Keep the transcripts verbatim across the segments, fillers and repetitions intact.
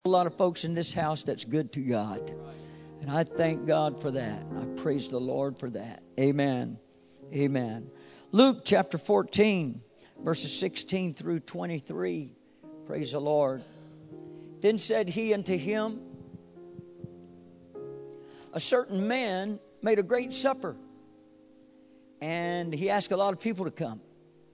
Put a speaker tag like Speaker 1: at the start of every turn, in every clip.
Speaker 1: A lot of folks in this house that's good to God. And I thank God for that. I praise the Lord for that. Amen. Amen. Luke chapter fourteen, verses sixteen through twenty-three. Praise the Lord. Then said he unto him, a certain man made a great supper, and he asked a lot of people to come.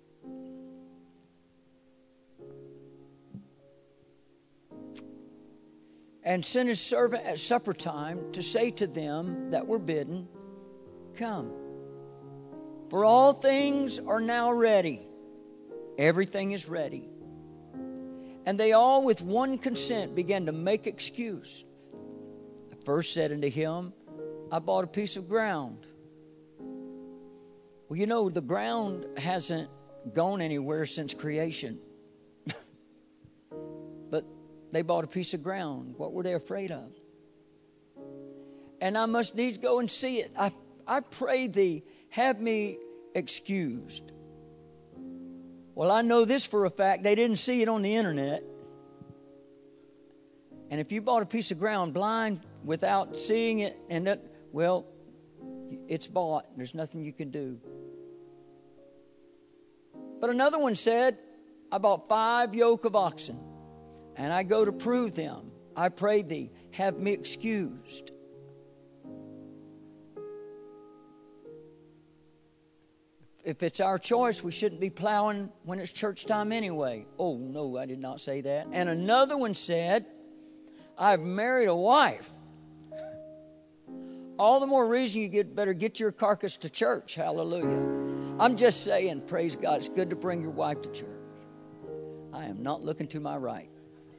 Speaker 1: And sent his servant at supper time to say to them that were bidden, come. For all things are now ready. Everything is ready. And they all with one consent began to make excuse. The first said unto him, I bought a piece of ground. Well, you know, the ground hasn't gone anywhere since creation. But they bought a piece of ground. What were they afraid of? And I must needs go and see it. I, I pray thee, have me excused. Well, I know this for a fact. They didn't see it on the internet. And if you bought a piece of ground blind without seeing it, and that, well, it's bought. There's nothing you can do. But another one said, I bought five yoke of oxen, and I go to prove them. I pray thee, have me excused. If it's our choice, we shouldn't be plowing when it's church time anyway. Oh, no, I did not say that. And another one said, I've married a wife. All the more reason you get better get your carcass to church. Hallelujah. I'm just saying, praise God, it's good to bring your wife to church. I am not looking to my right.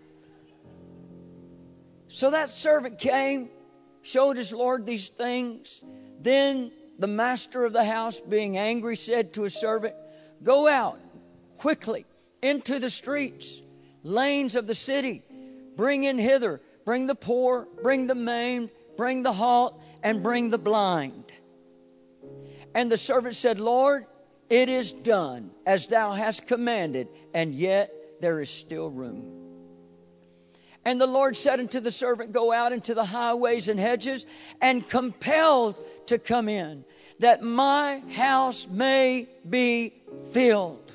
Speaker 1: So that servant came, showed his Lord these things. Then the master of the house, being angry, said to his servant, go out quickly into the streets, lanes of the city. Bring in hither, bring the poor, bring the maimed, bring the halt, and bring the blind. And the servant said, Lord, it is done as thou hast commanded, and yet there is still room. And the Lord said unto the servant, go out into the highways and hedges, and compel to come in, that my house may be filled.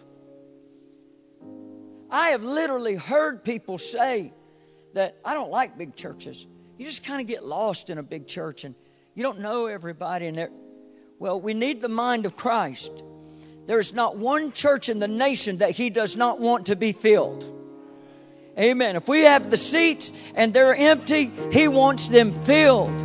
Speaker 1: I have literally heard people say that I don't like big churches. You just kind of get lost in a big church, and you don't know everybody in there. Well, we need the mind of Christ. There's not one church in the nation that he does not want to be filled. Amen. If we have the seats and they're empty, he wants them filled.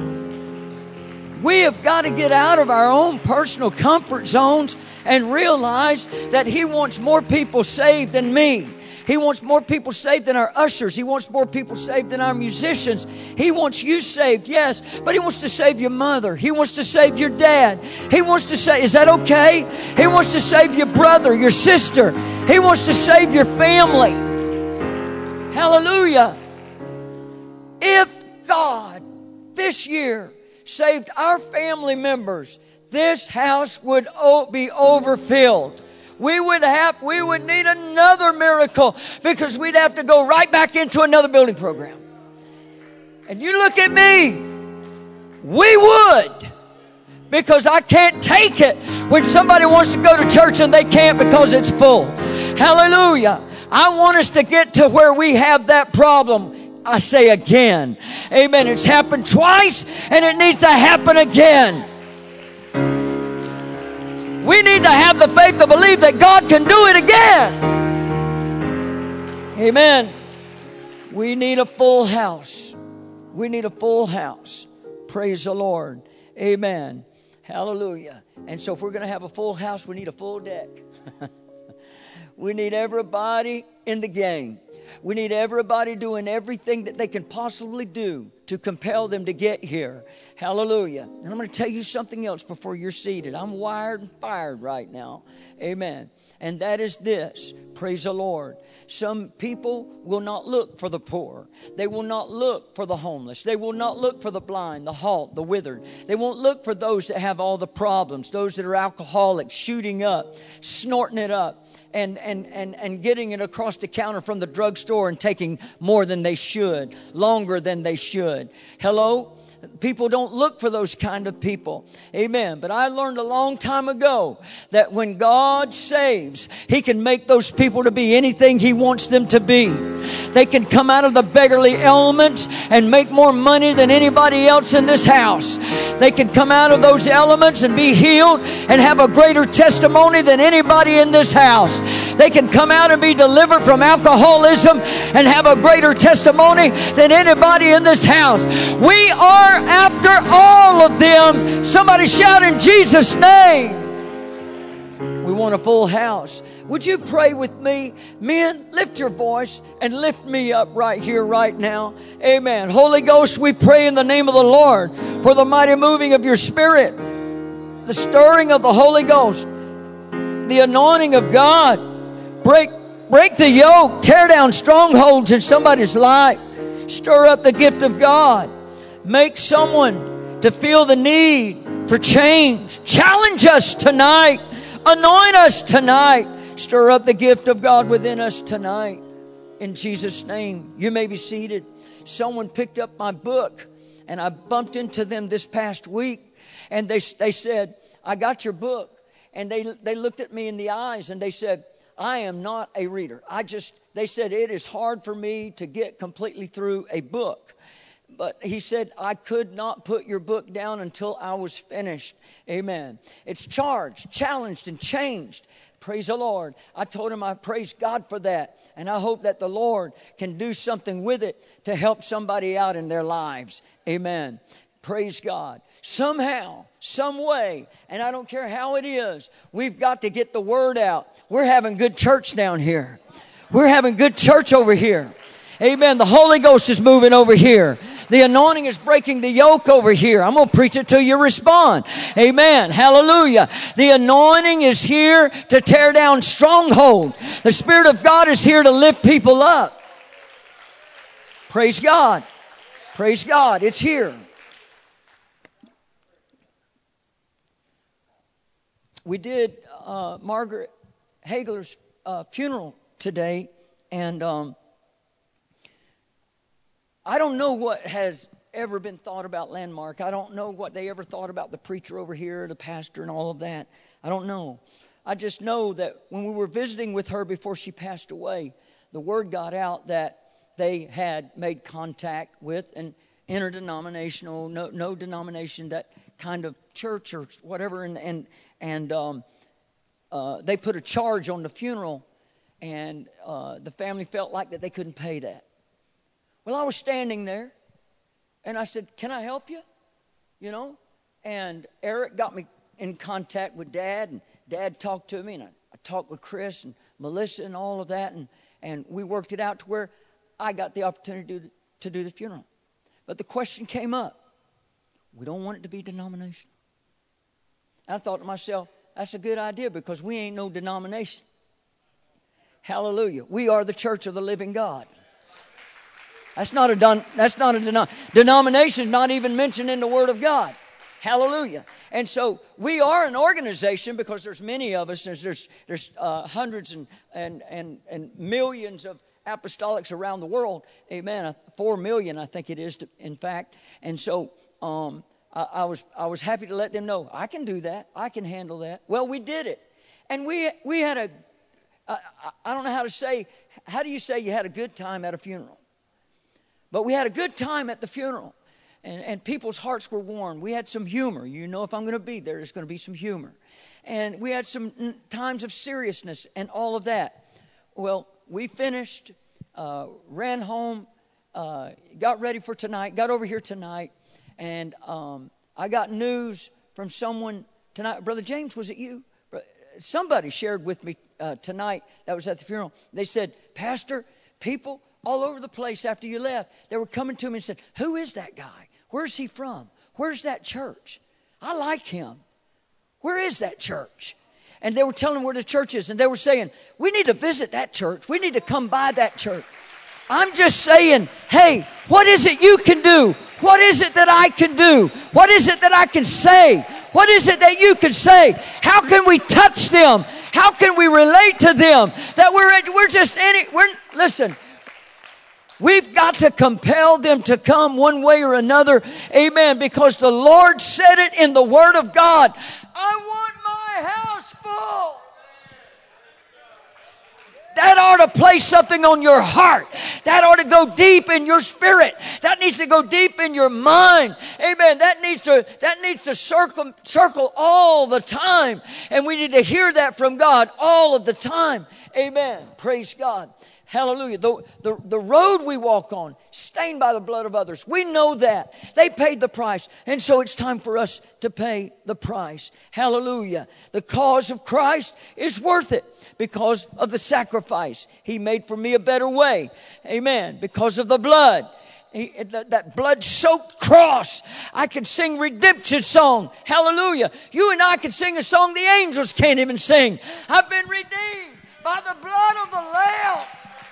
Speaker 1: We have got to get out of our own personal comfort zones and realize that he wants more people saved than me. He wants more people saved than our ushers. He wants more people saved than our musicians. He wants you saved, yes, but he wants to save your mother. He wants to save your dad. He wants to say, is that okay? He wants to save your brother, your sister. He wants to save your family. Hallelujah. If God this year saved our family members, this house would be overfilled. We would have, we would need another miracle because we'd have to go right back into another building program. And you look at me, we would, because I can't take it when somebody wants to go to church and they can't because it's full. Hallelujah. I want us to get to where we have that problem. I say again. Amen. It's happened twice and it needs to happen again. We need to have the faith to believe that God can do it again. Amen. We need a full house. We need a full house. Praise the Lord. Amen. Hallelujah. And so if we're going to have a full house, we need a full deck. We need everybody in the game. We need everybody doing everything that they can possibly do to compel them to get here. Hallelujah. And I'm going to tell you something else before you're seated. I'm wired and fired right now. Amen. And that is this. Praise the Lord. Some people will not look for the poor. They will not look for the homeless. They will not look for the blind, the halt, the withered. They won't look for those that have all the problems, those that are alcoholics, shooting up, snorting it up. and, and, and, and getting it across the counter from the drugstore and taking more than they should, longer than they should. Hello? People don't look for those kind of people. Amen. But I learned a long time ago that when God saves, He can make those people to be anything He wants them to be. They can come out of the beggarly elements and make more money than anybody else in this house. They can come out of those elements and be healed and have a greater testimony than anybody in this house. They can come out and be delivered from alcoholism and have a greater testimony than anybody in this house. We are after all of them. Somebody shout in Jesus' name. We want a full house. Would you pray with me? Men, lift your voice and lift me up right here, right now. Amen. Holy Ghost, we pray in the name of the Lord for the mighty moving of your Spirit, the stirring of the Holy Ghost, the anointing of God. Break, break the yoke, tear down strongholds in somebody's life. Stir up the gift of God. Make someone to feel the need for change. Challenge us tonight. Anoint us tonight. Stir up the gift of God within us tonight. In Jesus' name. You may be seated. Someone picked up my book, and I bumped into them this past week, and they they said, I got your book. And they they looked at me in the eyes and they said, I am not a reader. I just, they said, it is hard for me to get completely through a book. But he said, I could not put your book down until I was finished. Amen. It's charged, challenged, and changed. Praise the Lord. I told him I praise God for that. And I hope that the Lord can do something with it to help somebody out in their lives. Amen. Praise God. Somehow, some way, and I don't care how it is, we've got to get the word out. We're having good church down here. We're having good church over here. Amen. The Holy Ghost is moving over here. The anointing is breaking the yoke over here. I'm going to preach it till you respond. Amen. Hallelujah. The anointing is here to tear down strongholds. The Spirit of God is here to lift people up. Praise God. Praise God. It's here. We did uh, Margaret Hagler's uh, funeral today, and um, I don't know what has ever been thought about Landmark. I don't know what they ever thought about the preacher over here, the pastor, and all of that. I don't know. I just know that when we were visiting with her before she passed away, the word got out that they had made contact with an interdenominational, no, no denomination, that kind of church or whatever, and and and um, uh, they put a charge on the funeral, and uh, the family felt like that they couldn't pay that. Well, I was standing there, and I said, can I help you? You know? And Eric got me in contact with Dad, and Dad talked to me, and I, I talked with Chris and Melissa and all of that, and, and we worked it out to where I got the opportunity to do, to do the funeral. But the question came up, we don't want it to be denominational. And I thought to myself, that's a good idea because we ain't no denomination. Hallelujah. We are the church of the living God. That's not a don, that's not a denom, denomination, not even mentioned in the Word of God. Hallelujah. And so we are an organization because there's many of us. There's there's, there's uh, hundreds and, and and and millions of apostolics around the world. Amen. Four million, I think it is, to, in fact. And so um, I, I was I was happy to let them know I can do that. I can handle that. Well, we did it, and we we had a I, I don't know how to say. How do you say you had a good time at a funeral? But we had a good time at the funeral, and, and people's hearts were warmed. We had some humor. You know, if I'm going to be there, there's going to be some humor. And we had some times of seriousness and all of that. Well, we finished, uh, ran home, uh, got ready for tonight, got over here tonight, and um, I got news from someone tonight. Brother James, was it you? Somebody shared with me uh, tonight that was at the funeral. They said, Pastor, people all over the place after you left, they were coming to me and said, who is that guy? Where's he from? Where's that church? I like him. Where is that church? And they were telling where the church is. And they were saying, we need to visit that church. We need to come by that church. I'm just saying, hey, what is it you can do? What is it that I can do? What is it that I can say? What is it that you can say? How can we touch them? How can we relate to them that we're, we're just any, we're, listen, we've got to compel them to come one way or another. Amen. Because the Lord said it in the Word of God. I want my house full. That ought to place something on your heart. That ought to go deep in your spirit. That needs to go deep in your mind. Amen. That needs to, that needs to circle, circle all the time. And we need to hear that from God all of the time. Amen. Praise God. Hallelujah. The, the, the road we walk on, stained by the blood of others. We know that. They paid the price. And so it's time for us to pay the price. Hallelujah. The cause of Christ is worth it because of the sacrifice He made for me a better way. Amen. Because of the blood. He, that, that blood-soaked cross. I can sing redemption song. Hallelujah. You and I can sing a song the angels can't even sing. I've been redeemed by the blood of the Lamb.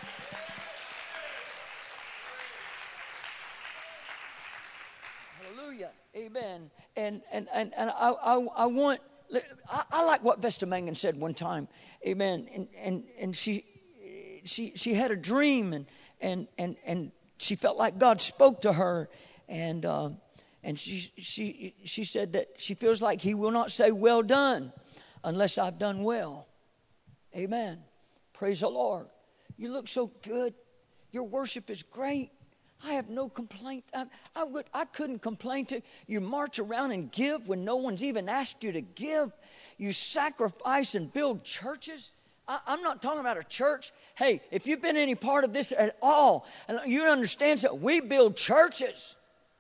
Speaker 1: Amen. And and and, and I, I I want I, I like what Vesta Mangun said one time. Amen. And and and she she she had a dream and and and and she felt like God spoke to her and uh, and she she she said that she feels like He will not say well done unless I've done well. Amen. Praise the Lord. You look so good. Your worship is great. I have no complaint. I, I, would, I couldn't complain to you. March around and give when no one's even asked you to give. You sacrifice and build churches. I, I'm not talking about a church. Hey, if you've been any part of this at all, and you understand that we build churches.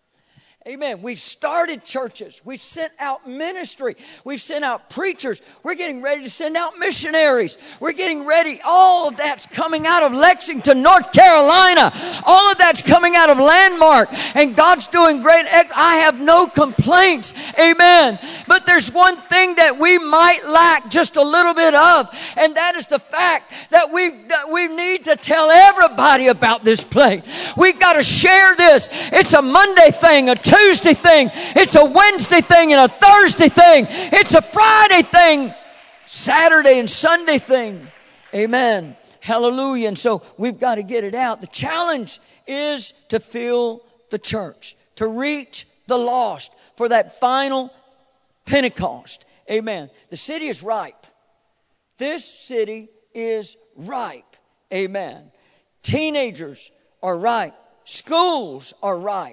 Speaker 1: Amen. We've started churches. We've sent out ministry. We've sent out preachers. We're getting ready to send out missionaries. We're getting ready. All of that's coming out of Lexington, North Carolina. All of that's coming out of Landmark. And God's doing great. I have no complaints. Amen. But there's one thing that we might lack just a little bit of. And that is the fact that we that we need to tell everybody about this place. We've got to share this. It's a Monday thing, a Tuesday thing, it's a Wednesday thing and a Thursday thing, it's a Friday thing, Saturday and Sunday thing. Amen. Hallelujah. And so we've got to get it out. The challenge is to fill the church, to reach the lost for that final Pentecost. Amen. The city is ripe. This city is ripe. Amen. Teenagers are ripe. Schools are ripe.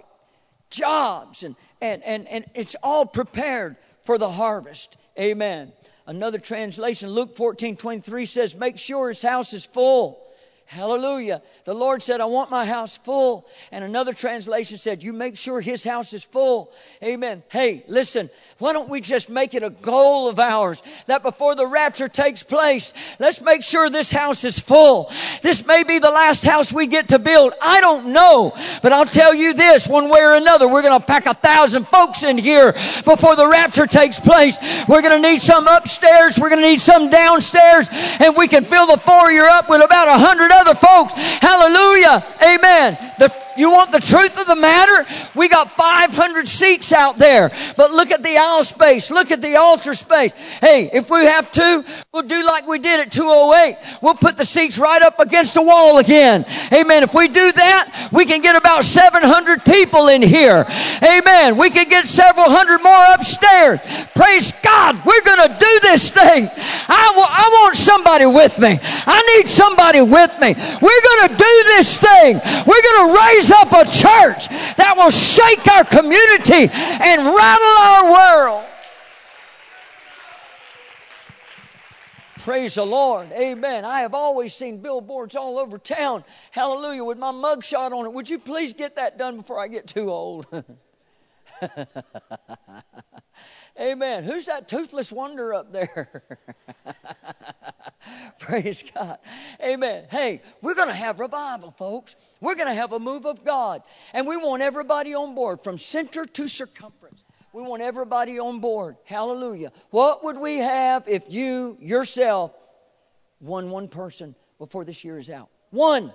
Speaker 1: Jobs and, and, and, and it's all prepared for the harvest. Amen. Another translation, Luke fourteen twenty-three says, make sure his house is full. Hallelujah. The Lord said, I want my house full. And another translation said, you make sure his house is full. Amen. Hey, listen, why don't we just make it a goal of ours that before the rapture takes place, let's make sure this house is full. This may be the last house we get to build. I don't know. But I'll tell you this, one way or another, we're going to pack a thousand folks in here before the rapture takes place. We're going to need some upstairs. We're going to need some downstairs. And we can fill the foyer up with about a hundred other folks. Hallelujah. Amen. The, you want the truth of the matter? We got five hundred seats out there. But look at the aisle space. Look at the altar space. Hey, if we have to, we'll do like we did at two oh eight. We'll put the seats right up against the wall again. Amen. If we do that, we can get about seven hundred people in here. Amen. We can get several hundred more upstairs. Praise God. We're going to do this thing. I, w- I want somebody with me. I need somebody with me. We're going to do this thing. We're going to raise up a church that will shake our community and rattle our world. Praise the Lord. Amen. I have always seen billboards all over town. Hallelujah. With my mugshot on it. Would you please get that done before I get too old? Amen. Who's that toothless wonder up there? Praise God. Amen. Hey, we're going to have revival, folks. We're going to have a move of God. And we want everybody on board from center to circumference. We want everybody on board. Hallelujah. What would we have if you, yourself, won one person before this year is out? One.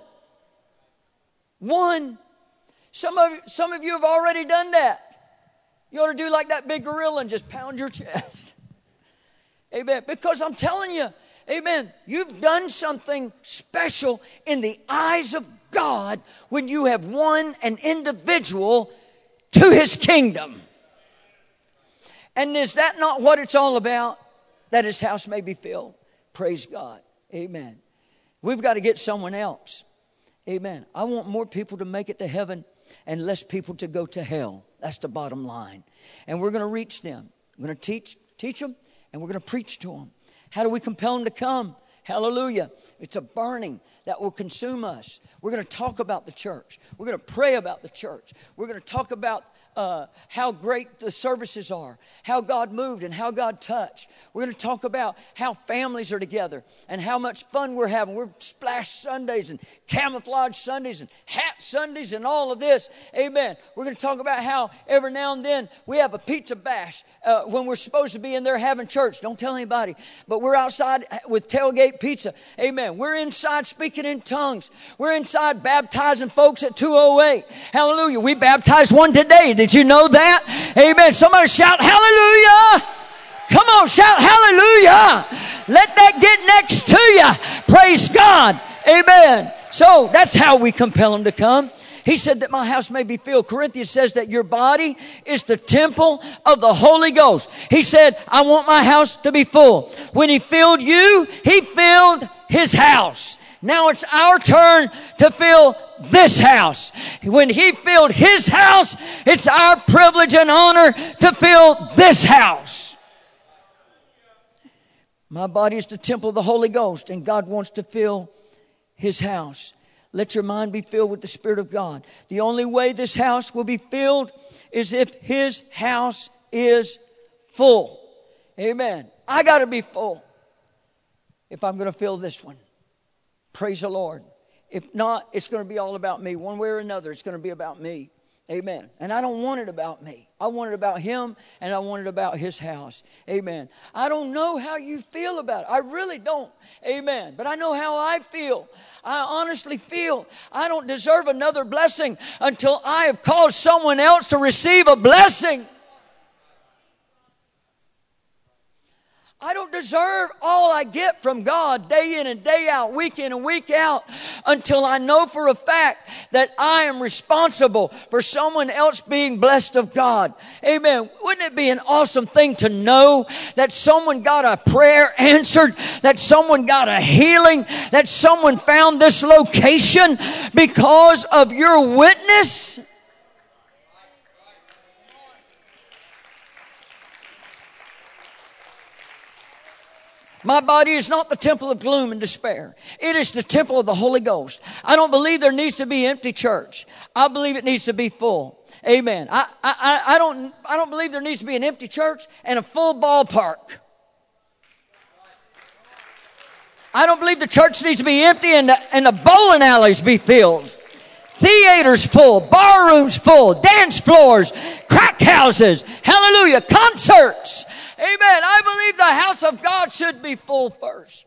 Speaker 1: One. Some of, some of you have already done that. You ought to do like that big gorilla and just pound your chest. Amen. Because I'm telling you, Amen. You've done something special in the eyes of God when you have won an individual to His kingdom. And is that not what it's all about? That His house may be filled. Praise God. Amen. We've got to get someone else. Amen. I want more people to make it to heaven and less people to go to hell. That's the bottom line. And we're going to reach them. We're going to teach, teach them, and we're going to preach to them. How do we compel them to come? Hallelujah. It's a burning that will consume us. We're going to talk about the church. We're going to pray about the church. We're going to talk about uh, how great the services are, how God moved and how God touched. We're going to talk about how families are together and how much fun we're having. We're Splash Sundays and Camouflage Sundays and Hat Sundays and all of this. Amen. We're going to talk about how every now and then we have a pizza bash uh, when we're supposed to be in there having church. Don't tell anybody. But we're outside with tailgate pizza. Amen. We're inside speaking in tongues. We're inside baptizing folks at two oh eight. Hallelujah. We baptized one today. Did you know that? Amen. Somebody shout hallelujah. Come on, shout hallelujah. Let that get next to you. Praise God. Amen. So that's how we compel them to come. He said that my house may be filled. Corinthians says that your body is the temple of the Holy Ghost. He said, I want my house to be full. When He filled you, He filled His house. Now it's our turn to fill this house. When He filled His house, it's our privilege and honor to fill this house. My body is the temple of the Holy Ghost, and God wants to fill His house. Let your mind be filled with the Spirit of God. The only way this house will be filled is if His house is full. Amen. I got to be full if I'm going to fill this one. Praise the Lord. If not, it's going to be all about me. One way or another, it's going to be about me. Amen. And I don't want it about me. I want it about Him, and I want it about His house. Amen. I don't know how you feel about it. I really don't. Amen. But I know how I feel. I honestly feel I don't deserve another blessing until I have caused someone else to receive a blessing. I don't deserve all I get from God day in and day out, week in and week out, until I know for a fact that I am responsible for someone else being blessed of God. Amen. Wouldn't it be an awesome thing to know that someone got a prayer answered, that someone got a healing, that someone found this location because of your witness? My body is not the temple of gloom and despair. It is the temple of the Holy Ghost. I don't believe there needs to be empty church. I believe it needs to be full. Amen. I, I, I don't, I don't believe there needs to be an empty church and a full ballpark. I don't believe the church needs to be empty and the, and the bowling alleys be filled. Theaters full, bar rooms full, dance floors, crack houses, hallelujah, concerts. Amen. I believe the house of God should be full first.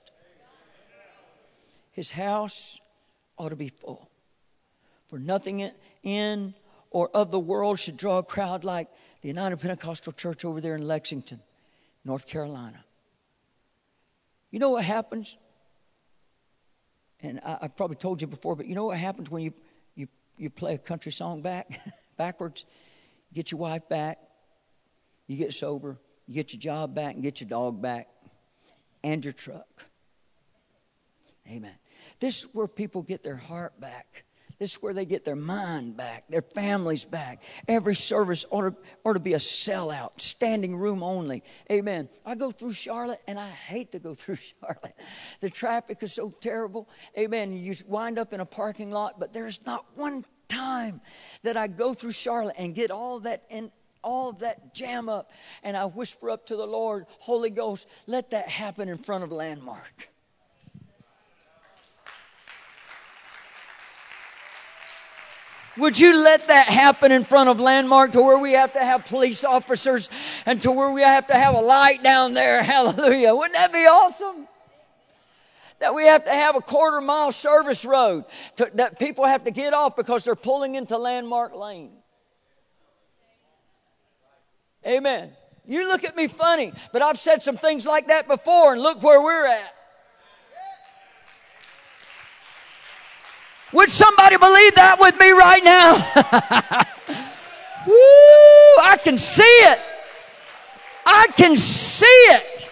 Speaker 1: His house ought to be full. For nothing in or of the world should draw a crowd like the United Pentecostal Church over there in Lexington, North Carolina. You know what happens? And I, I've probably told you before, but you know what happens when you You, you play a country song back, backwards, you get your wife back, you get sober, you get your job back and get your dog back and your truck. Amen. This is where people get their heart back. This is where they get their mind back, their families back. Every service ought to, ought to be a sellout, standing room only. Amen. I go through Charlotte, and I hate to go through Charlotte. The traffic is so terrible. Amen. You wind up in a parking lot, but there's not one time that I go through Charlotte and get all that in all of that jam up, and I whisper up to the Lord, Holy Ghost, let that happen in front of Landmark. Would you let that happen in front of Landmark to where we have to have police officers and to where we have to have a light down there? Hallelujah. Wouldn't that be awesome? That we have to have a quarter mile service road to, that people have to get off because they're pulling into Landmark Lane. Amen. You look at me funny, but I've said some things like that before, and look where we're at. Would somebody believe that with me right now? Woo! I can see it. I can see it.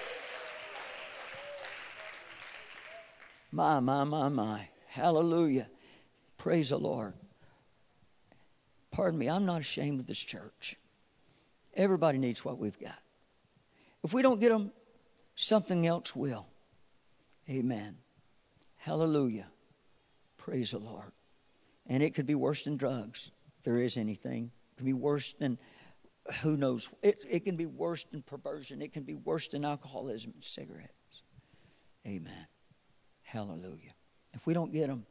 Speaker 1: My, my, my, my. Hallelujah. Praise the Lord. Pardon me, I'm not ashamed of this church. Everybody needs what we've got. If we don't get them, something else will. Amen. Hallelujah. Praise the Lord. And it could be worse than drugs, if there is anything. It can be worse than, who knows. It, it can be worse than perversion. It can be worse than alcoholism and cigarettes. Amen. Hallelujah. If we don't get them,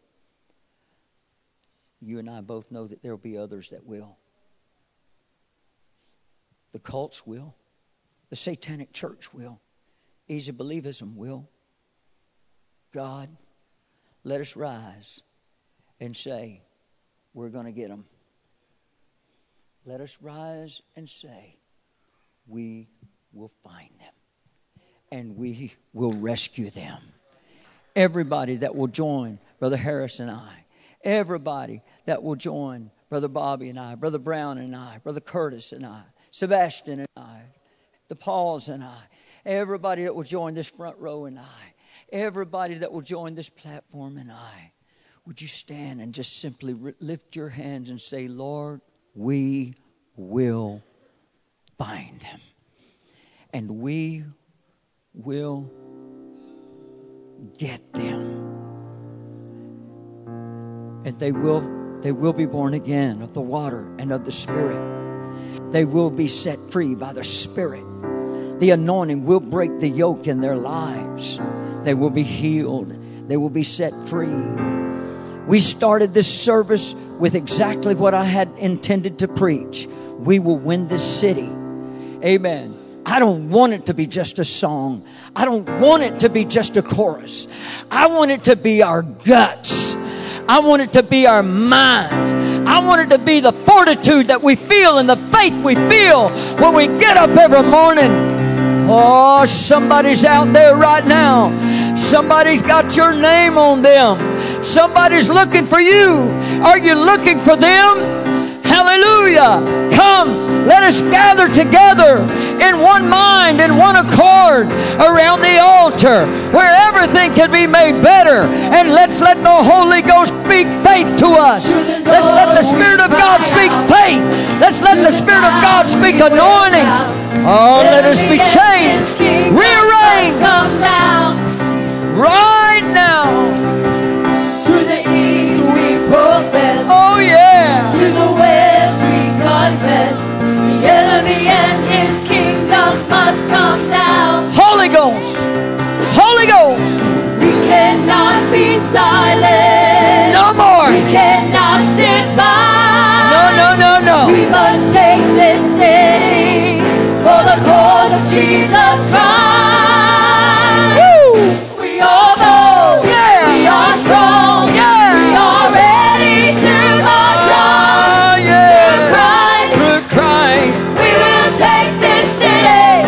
Speaker 1: you and I both know that there will be others that will. The cults will. The satanic church will. Easy believism will. God, let us rise and say, we're going to get them. Let us rise and say, we will find them. And we will rescue them. Everybody that will join Brother Harris and I. Everybody that will join Brother Bobby and I. Brother Brown and I. Brother Curtis and I. Sebastian and I. The Pauls and I. Everybody that will join this front row and I. Everybody that will join this platform and I. Would you stand and just simply lift your hands and say, Lord, we will find him. And we will get them. And they will, they will be born again of the water and of the Spirit. They will be set free by the Spirit. The anointing will break the yoke in their lives. They will be healed. They will be set free. We started this service with exactly what I had intended to preach. We will win this city. Amen. I don't want it to be just a song. I don't want it to be just a chorus. I want it to be our guts. I want it to be our minds. I want it to be the fortitude that we feel and the faith we feel when we get up every morning. Oh, somebody's out there right now. Somebody's got your name on them. Somebody's looking for you. Are you looking for them? Hallelujah. Come, let us gather together in one mind, in one accord around the altar where everything can be made better. And let's let the Holy Ghost speak faith to us. Let's let the Spirit of God speak faith. Let's let the Spirit of God speak anointing. Oh, let us be changed, rearranged right now.
Speaker 2: To the east we profess.
Speaker 1: Oh yeah.
Speaker 2: To the west we confess. The enemy and his kingdom must come down.
Speaker 1: Holy Ghost. Holy Ghost.
Speaker 2: We cannot be silent.
Speaker 1: No more.
Speaker 2: We cannot sit by.
Speaker 1: No, no, no, no.
Speaker 2: We must take this city for the cause of Jesus Christ.
Speaker 1: Woo.
Speaker 2: We are bold.
Speaker 1: Yeah.
Speaker 2: We are strong.
Speaker 1: Yeah.
Speaker 2: We are ready to march on.
Speaker 1: Oh, yeah.
Speaker 2: Through Christ.
Speaker 1: Through Christ.
Speaker 2: We will take this city.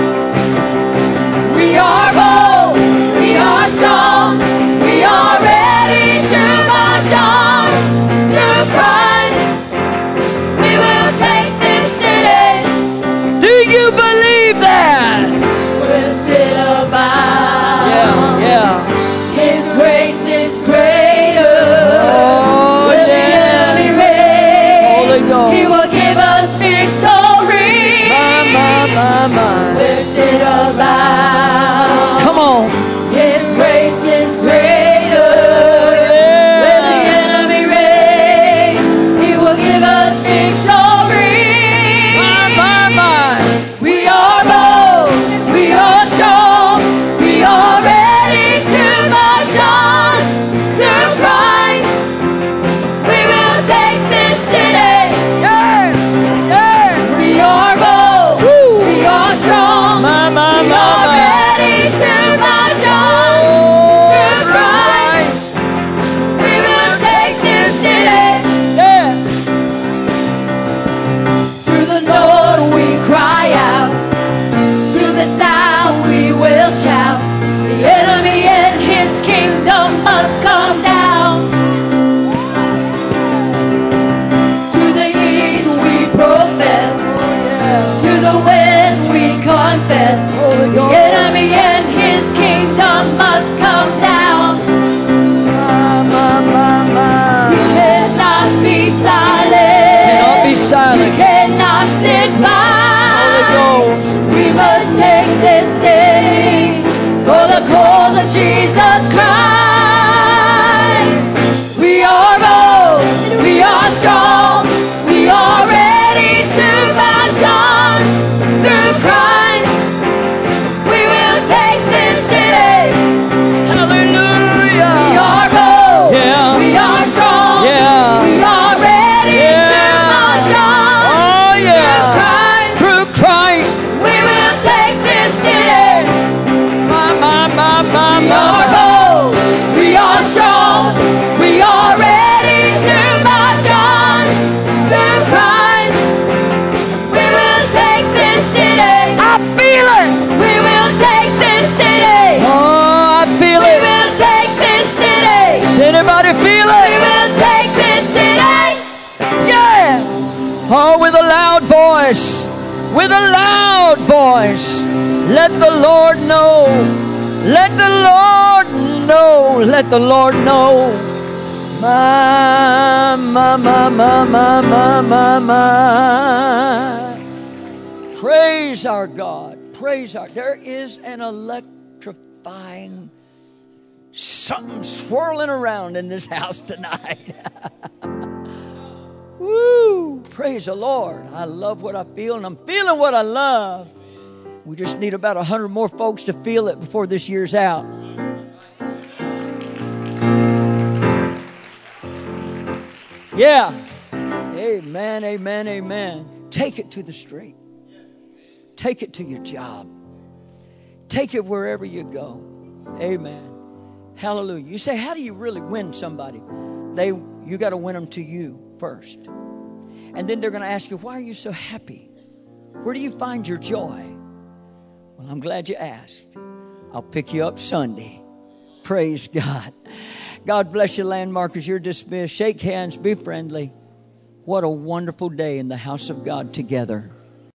Speaker 2: We are bold. We are strong. We are ready to march on. Through Christ. We will take this city.
Speaker 1: Do you believe that?
Speaker 2: We'll sit about.
Speaker 1: Yeah, yeah.
Speaker 2: His grace is greater.
Speaker 1: Oh,
Speaker 2: When the
Speaker 1: yeah.
Speaker 2: enemy reigns,
Speaker 1: Holy Ghost.
Speaker 2: He will give us victory.
Speaker 1: My, my, my, my.
Speaker 2: We'll sit about.
Speaker 1: Come on.
Speaker 2: His grace is greater.
Speaker 1: Yeah.
Speaker 2: When the enemy reigns, He will give us victory.
Speaker 1: My, my, my.
Speaker 2: We are bold. We are strong. We are ready to march on. Through Christ, we will take this city.
Speaker 1: Yeah. Yeah.
Speaker 2: We are bold.
Speaker 1: Woo.
Speaker 2: We are strong.
Speaker 1: My, my,
Speaker 2: We
Speaker 1: my,
Speaker 2: are
Speaker 1: my.
Speaker 2: the cause of Jesus Christ. We are bold, we are strong, we are ready to march on. Through Christ, we will take this city.
Speaker 1: Hallelujah.
Speaker 2: We are bold,
Speaker 1: Yeah.
Speaker 2: we are strong,
Speaker 1: Yeah.
Speaker 2: we are ready
Speaker 1: Yeah.
Speaker 2: to march on.
Speaker 1: Oh, yeah.
Speaker 2: Through Christ,
Speaker 1: Through Christ.
Speaker 2: we will take this city.
Speaker 1: My, my, my, my,
Speaker 2: We
Speaker 1: my,
Speaker 2: are
Speaker 1: my.
Speaker 2: bold, we are strong, we are ready to march on. Through Christ, we will take this city.
Speaker 1: I feel it.
Speaker 2: We will take this city.
Speaker 1: Oh, I feel
Speaker 2: We
Speaker 1: it.
Speaker 2: will take this city.
Speaker 1: Does anybody feel
Speaker 2: We
Speaker 1: it?
Speaker 2: will take this city.
Speaker 1: Yeah. Oh, with a loud voice. With a loud voice. Let the Lord know. Let the Lord know. Let the Lord know. My, my, my, my, my, my, my, my. Praise our God. Praise our. There is an electrifying something swirling around in this house tonight. Woo! Praise the Lord. I love what I feel, and I'm feeling what I love. We just need about a hundred more folks to feel it before this year's out. Yeah. Amen, amen, amen. Take it to the street. Take it to your job. Take it wherever you go. Amen. Hallelujah. You say, how do you really win somebody? They, you got to win them to you first. And then they're going to ask you, why are you so happy? Where do you find your joy? Well, I'm glad you asked. I'll pick you up Sunday. Praise God. God bless you, landmarkers. You're dismissed. Shake hands. Be friendly. What a wonderful day in the house of God together.